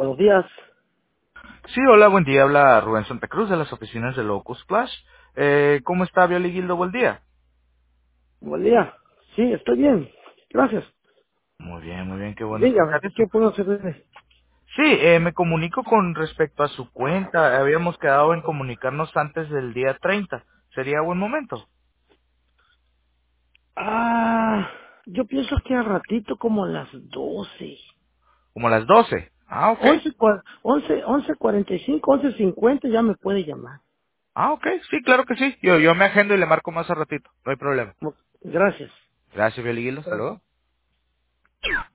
Buenos días. Sí, hola, buen día. Habla Rubén Santa Cruz de las oficinas de Locus Flash. ¿Cómo está, Violigildo? Buen día. Buen día. Sí, estoy bien. Gracias. Muy bien, qué bueno Dígame, escuchar ¿qué, eso. qué puedo hacer? Sí, me comunico con respecto a su cuenta. Habíamos quedado en comunicarnos antes del día 30. ¿Sería buen momento? Yo pienso que a ratito como a las 12. Como a las 12. Ah, ok. 11:45, 11:50 ya me puede llamar. Ah, ok. Sí, claro que sí. Yo me agendo y le marco más a ratito. No hay problema. Gracias. Gracias, Violigildo. Hasta luego.